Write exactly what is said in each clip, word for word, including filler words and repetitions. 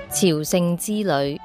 朝聖之旅。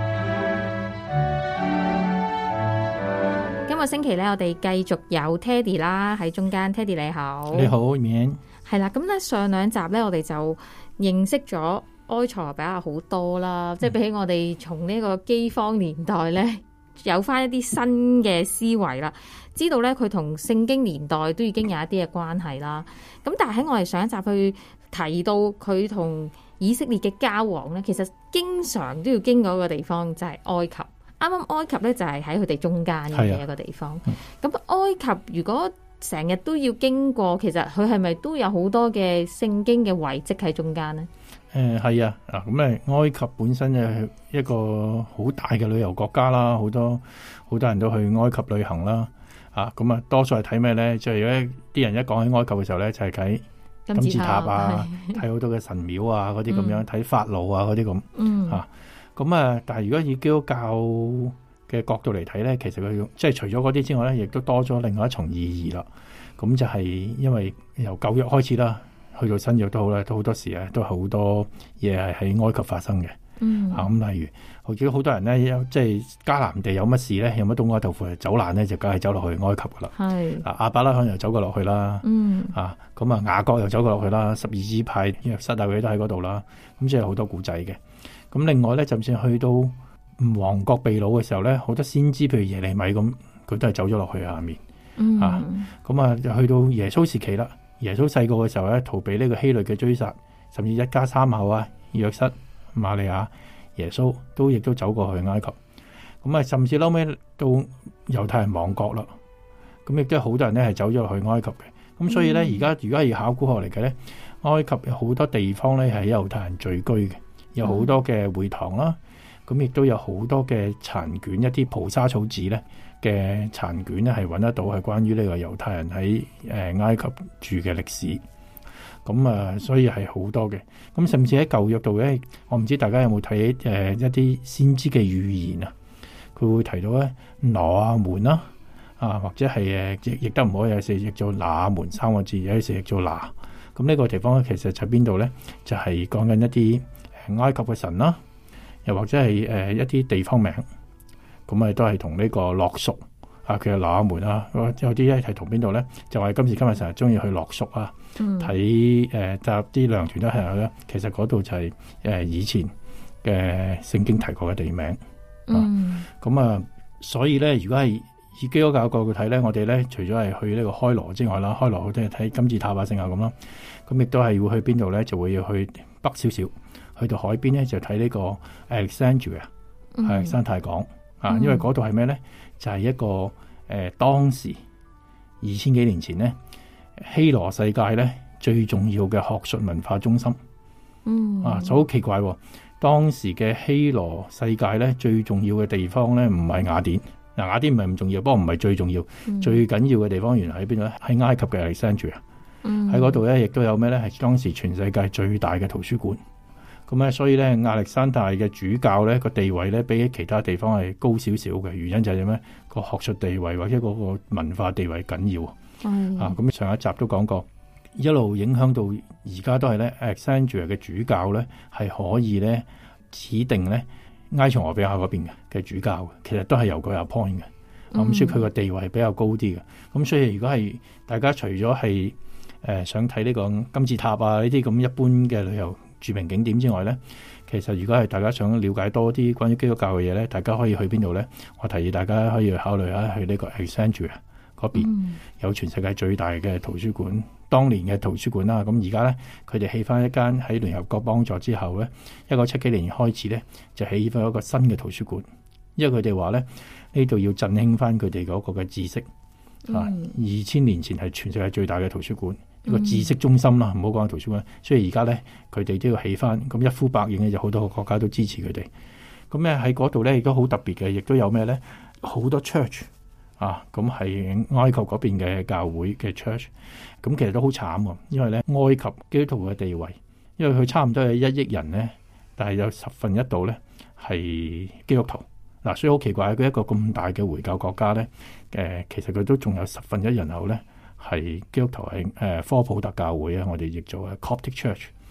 今個星期咧，我哋繼續有 Teddy 啦喺中間。Teddy 你好， 你好，面係啦。咁咧上兩集咧，我哋就認識咗埃塞俄比亞好多啦，嗯、即係比起我哋從呢個饑荒年代咧，有翻一啲新嘅思維啦。知道咧佢同聖經年代都已經有一啲嘅關係啦。咁但係喺我哋上一集去提到佢同以色列嘅交往咧，其實經常都要經過一個地方，就係、是、埃及。啱啱埃及咧就係喺佢哋中間嘅一個地方。咁、嗯、埃及如果成日都要經過，其實佢係咪都有好多嘅聖經嘅遺跡喺中間呢？ 誒係啊，嗱咁咧，埃及本身係一個好大嘅旅遊國家啦，好多好多人都去埃及旅行啦。啊，咁啊，多數係睇咩咧？即係如果啲人一講起埃及嘅時候咧，就係、是、睇金字塔啊，睇好多嘅神廟啊，嗰啲咁樣，睇、嗯、法老啊嗰啲咁。嗯。啊，咁啊，但係如果以基督教嘅角度嚟睇咧，其實佢即係除咗嗰啲之外咧，亦都多咗另外一重意義啦。咁就係因為由舊約開始啦，去到新約都好啦，都好多時啊，都好多嘢係喺埃及發生嘅。嗯。啊，咁例如，好似好多人咧，即係迦南地有乜事咧，有乜東亞豆腐走難咧，就梗係走落去埃及噶啦。係。啊，亞伯拉罕又走過落去啦。嗯。啊，咁啊，雅各又走過落去啦，十二支派約瑟大衛都喺嗰度啦。咁即係好多古仔嘅。咁另外咧，就算去到亡國被擄嘅時候咧，好多先知，譬如耶利米咁，佢都係走咗落去下面。嗯。啊，咁啊，就去到耶穌時期啦。耶穌細個嘅時候咧，逃避呢個希律嘅追殺，甚至一家三口啊，約瑟、瑪利亞、耶穌都亦都走過去埃及。咁啊，甚至後尾到猶太人亡國啦，咁亦都好多人咧係走咗落去埃及嘅。咁所以咧，而家如果係考古學嚟嘅咧，埃及有好多地方咧係猶太人聚居嘅，有好多嘅會堂啦，咁亦都有好多嘅殘卷，一啲蒲沙草紙咧嘅殘卷咧係揾得到，係關於呢個猶太人喺誒埃及住嘅歷史。咁啊，所以係好多嘅。咁甚至喺舊約度咧，我唔知大家有冇睇誒一啲先知嘅預言啊？佢會提到咧挪亞門啦，啊或者係誒亦亦都唔可以有時譯做那門三個字，有時譯做拿。咁呢個地方咧，其實就邊度咧？就係講緊一啲誒埃及嘅神啦，又或者係誒一啲地方名。咁啊，都係同呢個樂蜀啊，其實挪亞門啊，有啲咧係同邊度咧？就係今時今日成日中意去樂蜀啊，睇誒集啲糧團都係去啦。其實嗰度就係誒以前嘅聖經提過嘅地名。嗯。咁啊，所以咧，如果係以基督教角度睇咧，我哋咧除咗係去呢個開羅之外啦，開羅好多係睇金字塔啊、聖啊咁啦。咁亦都係會去邊度咧？就會要去北少少，去到海邊咧就睇呢個 Alexandria 係山太港。啊，因為嗰度係咩咧？就係、是、一個誒、呃，當時二千幾年前咧，希羅世界咧最重要嘅學術文化中心。嗯，啊，就好奇怪、哦，當時嘅希羅世界咧最重要嘅地方咧，唔係雅典。嗱、啊，雅典唔係唔重要，不過唔係最重要。嗯、最緊要嘅地方原來喺邊度咧？喺埃及嘅 Alexandria。嗯，喺嗰度咧，亦都有咩咧？係當時全世界最大嘅圖書館。咁咧，所以咧，亞歷山大嘅主教咧個地位咧，比起其他地方係高少少嘅。原因就係點咧？個學術地位或者嗰個文化地位緊要。嗯、啊，咁上一集都講過，一路影響到而家都係咧。Alexandria 嘅主教咧係可以咧指定咧埃塞俄比亞嗰邊嘅嘅主教嘅，其實都係由佢 appoint 嘅。咁、嗯、所以佢個地位係比較高啲嘅。咁所以如果係大家除咗係誒想睇呢個金字塔啊呢啲咁一般嘅旅遊著名景點之外咧，其實如果係大家想了解多啲關於基督教嘅嘢咧，大家可以去邊度咧？我提議大家可以考慮下去呢個 Alexandria 嗰邊，嗯、有全世界最大嘅圖書館，當年嘅圖書館啦。咁而家咧，佢哋起翻一間喺聯合國幫助之後咧，一九七幾年開始咧就起翻一個新嘅圖書館，因為佢哋話咧呢度要振興翻佢哋嗰個嘅知識。嗯、啊，二千年前係全世界最大嘅圖書館。一個知識中心啦，唔好講圖書館。所以而家咧，佢哋都要起翻，咁一呼百應嘅，就好多個國家都支持佢哋。咁咧喺嗰度咧，亦都好特別嘅，亦都有咩咧？好多 church 啊，咁係埃及嗰邊嘅教會嘅 church。咁其實都好慘喎，因為咧埃及基督徒嘅地位，因為佢差唔多係一億人咧，但係有十分一度咧係基督徒。嗱、啊，所以好奇怪，佢一個咁大嘅回教國家咧，誒、呃，其實佢都仲有十分一人口咧。係基督徒係誒科普特教會啊，我哋譯做 Coptic Church。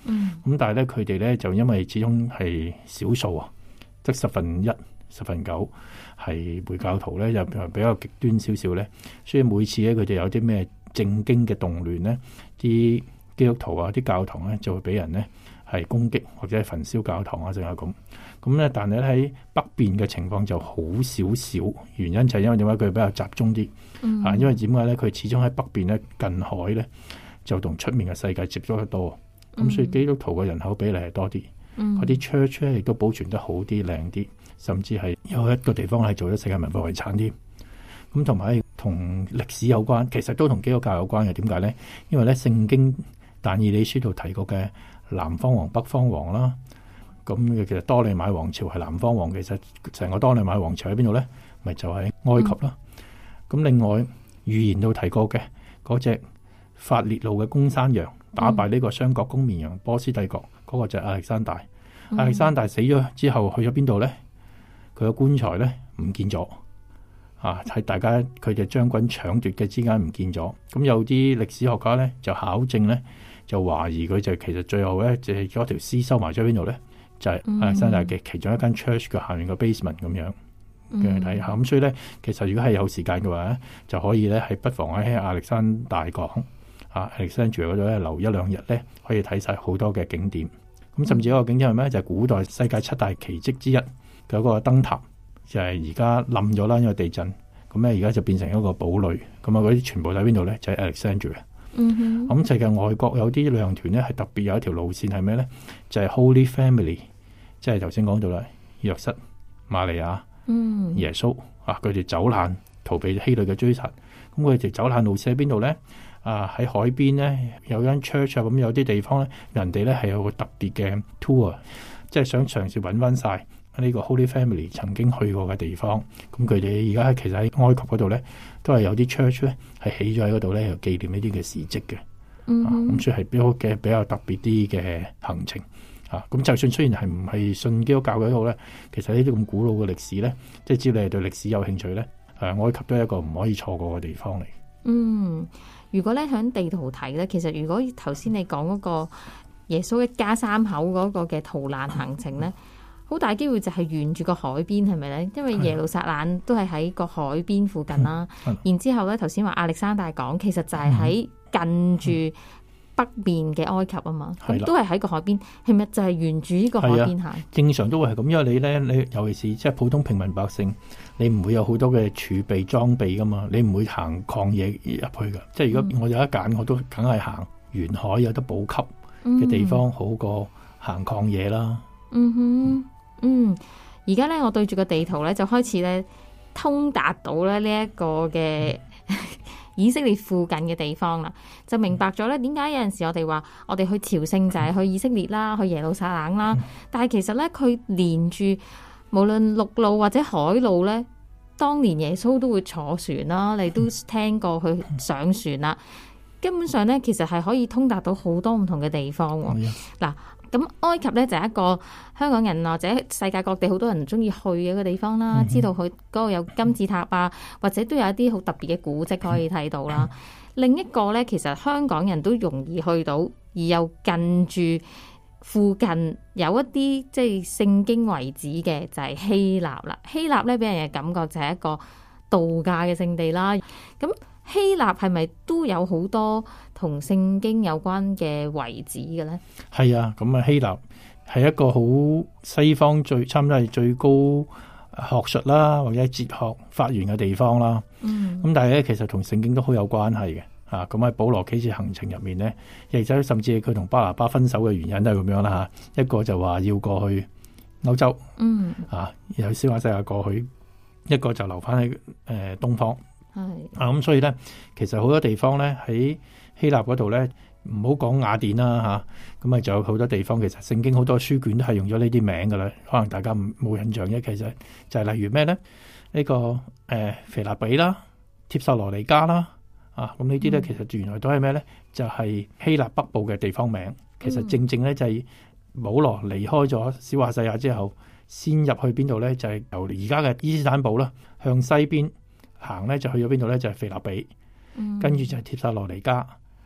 嗯， 咁但係咧佢哋咧就因為始終係少數啊，得十分一、十分九係回教徒咧，又比較極端少少咧，所以每次咧佢哋有啲咩政經嘅動亂咧，啲基督徒啊、啲教堂咧就會俾人咧係攻擊或者係焚燒教堂啊，仲有咁。咁咧，但係咧喺北邊嘅情況就好少少，原因就係因為點解佢比較集中啲、嗯、啊？因為點解咧？佢始終喺北邊咧近海咧，就同出面嘅世界接觸得多，咁、嗯、所以基督徒嘅人口比例係多啲。嗰啲 church 咧亦都保存得好啲、靚啲，甚至係有一個地方係做咗世界文化遺產添。咁同埋同歷史有關，其實都同基督教有關嘅。點解咧？因為咧聖經但以理書度提過嘅南方王、北方王啦。咁其實多利買王朝係南方王，其實成個多利買王朝喺邊度咧？咪就係、是、埃及啦。咁、嗯、另外預言都提過嘅嗰隻法列路嘅公山羊打敗呢個雙角公綿羊，波斯帝國嗰、那個就係亞歷山大。嗯、亞歷山大死咗之後去咗邊度咧？佢個棺材咧唔見咗啊！喺大家佢哋將軍搶奪嘅之間唔見咗。咁有啲歷史學家咧就考證咧，就懷疑佢就其實最後咧就係嗰條屍收埋咗邊度咧？就係亞歷山大嘅其中一間 church 嘅下面個 basement 咁樣嘅睇下，咁、嗯、所以咧，其實如果係有時間嘅話咧，就可以咧係不妨喺亞歷山大港啊 Alexandria 嗰度咧留一兩日咧，可以睇晒好多嘅景點。咁甚至一個景點係咩？就係、是、古代世界七大奇蹟之一嘅嗰個燈塔，就係而家冧咗啦，因為地震。咁咧而家就變成一個堡壘。咁啊嗰啲全部喺邊度咧？就喺 Alexandria。嗯咁世界外國有啲旅行團咧係特別有一條路線係咩咧？就係、是、Holy Family。即係頭先講到啦，約瑟、瑪利亞、嗯、耶穌啊，佢哋走難逃避希律嘅追殺。咁佢哋走難路線喺邊度咧？啊，喺海邊咧有間 church 啊，咁有啲地方咧，人哋咧係有個特別嘅 tour， 即係想嘗試揾翻晒呢個 Holy Family 曾經去過嘅地方。咁佢哋而家其實喺埃及嗰度咧，都係有啲 church 咧係起咗喺嗰度咧，又紀念呢啲嘅事蹟嘅。嗯，咁、啊、所以係比較嘅比較特別啲嘅行程。咁、啊、就算雖然係唔係信基督教嘅好咧，其實呢啲咁古老嘅歷史咧，即係只要你係對歷史有興趣咧，誒、呃，埃及都係一個唔可以錯過嘅地方嚟。 嗯，如果咧響地圖睇咧，其實如果頭先你講嗰個耶穌一家三口嗰個嘅逃難行程咧，好、嗯、大機會就係沿住個海邊，係咪咧？因為耶路撒冷都係喺個海邊附近啦。嗯、然之後咧，頭先話亞歷山大港，其實就係喺近住、嗯。嗯北面嘅埃及啊嘛，咁都係喺個海邊，係咪就係沿住呢個海邊行？ 正常都會係咁，因為你咧，你尤其是即係普通平民百姓，你唔會有好多嘅儲備裝備噶嘛，你唔會行曠野入去噶。即係如果我有得揀，我都梗係行沿海有得補給嘅地方，好過行曠野啦。 嗯哼，嗯，而家咧我對住個地圖咧，就開始咧通達到咧呢一個嘅。嗯以色列附近嘅地方啦，就明白咗咧點解有陣時我哋話我哋去朝聖就係去以色列啦，去耶路撒冷啦，但係其實咧佢連住無論陸路或者海路咧，當年耶穌都會坐船啦，你都聽過佢上船啦，根本上咧其實係可以通達到好多唔同嘅地方喎。嗱。咁埃及咧就係一個香港人或者世界各地好多人中意去嘅一個地方啦，嗯、知道佢嗰度有金字塔啊，或者都有一啲好特別嘅古蹟可以睇到啦。嗯、另一個咧，其實香港人都容易去到，而又近住附近有一啲即係聖經遺址嘅，就係、是、希臘啦。希臘咧俾人嘅感覺就係一個度假嘅聖地啦。咁希臘係咪都有好多同聖經有關嘅遺址嘅咧？係啊，咁啊希臘係一個好西方最差唔多係最高學術啦，或者哲學發源嘅地方啦。嗯，咁但係咧其實同聖經都好有關係嘅。啊，咁喺保羅幾次行程入面咧，亦就甚至係佢同巴拿巴分手嘅原因都係咁樣啦嚇。一個就話要過去歐洲，嗯，啊，由小亞細亞過去，一個就留翻喺誒東方。係啊，咁所以咧，其實好多地方咧喺希臘嗰度咧，唔好講雅典啦吓，咁啊，仲有好多地方，其實聖經好多書卷都係用咗呢啲名噶啦，可能大家冇印象啫。其實就係例如咩咧？呢、這個誒、呃、腓立比啦、帖撒羅尼加啦，啊，咁呢啲咧其實原來都係咩咧？就係、是、希臘北部嘅地方名。其實正正咧就係保羅離開咗小亞細亞之後，先入去邊度咧？就係、是、由而家嘅伊斯坦堡啦，向西邊行咧就去咗邊度咧？就係、是、腓立比，嗯、跟住就係帖撒羅尼加，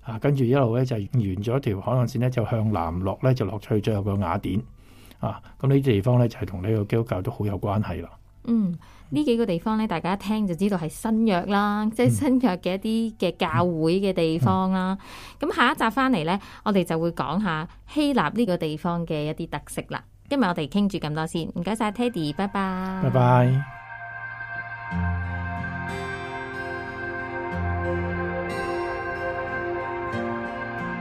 啊，跟住一路咧就沿咗條海岸線咧就向南落咧就落去最後個雅典啊，咁呢啲地方咧就係同呢個基督教都好有關係啦。 嗯，呢幾個地方咧，大家一聽就知道係新約啦，即係新約嘅一啲嘅教會嘅地方啦。咁、嗯、下一集翻嚟咧，我哋就會講下希臘呢個地方嘅一啲特色啦。今日我哋傾住咁多先，唔該晒 Teddy，拜拜。 拜拜。